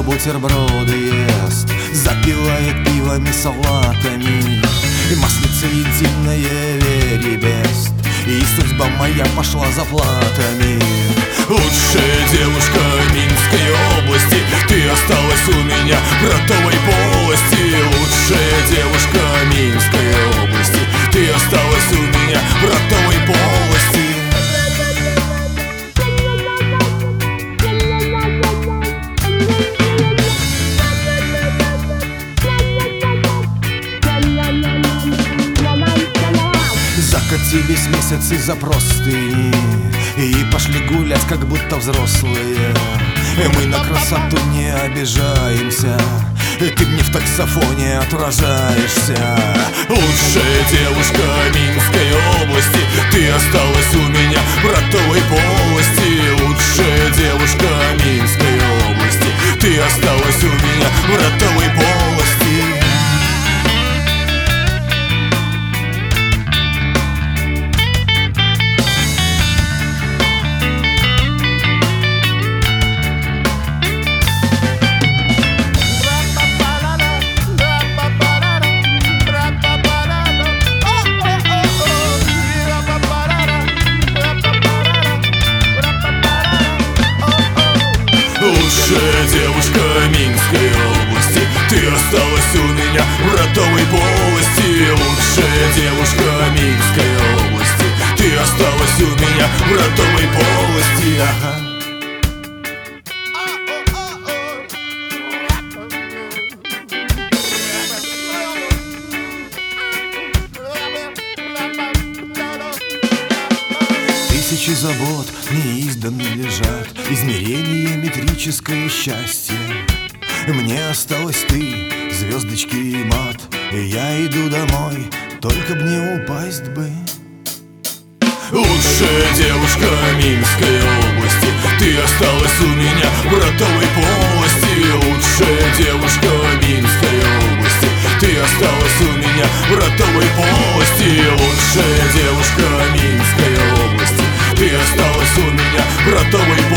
бутерброды ест, запивает пивами, салатами, и маслица интимное very best. И судьба моя пошла за платами. Лучшая девушка Минской области, ты осталась у меня в ротовой полости. Лучшая девушка Минской области, ты осталась у меня в ротовой полости. Закатились месяцы за простыни и пошли гулять, как будто взрослые. И мы на красоту не обижаемся, и ты мне в таксофоне отражаешься. Лучшая девушка Минской области, ты осталась у меня в ротовой полости. Лучшая девушка Минской области, ты осталась у меня в ротовой полости. Лучшая девушка Минской области, ты осталась у меня в ротовой полости. Лучшая девушка Минской области, ты осталась у меня в ротовой полости. Ага. Тысячи забот неизданно лежат, измерение метрическое счастье. Мне осталась ты, звездочки и мат, и я иду домой, только б не упасть бы. Лучшая девушка Минской области, ты осталась у меня в ротовой полости. Лучшая девушка Минской области, ты осталась у меня в ротовой полости. Лучшая девушка Минской области, ты осталась у меня в ротовой полости.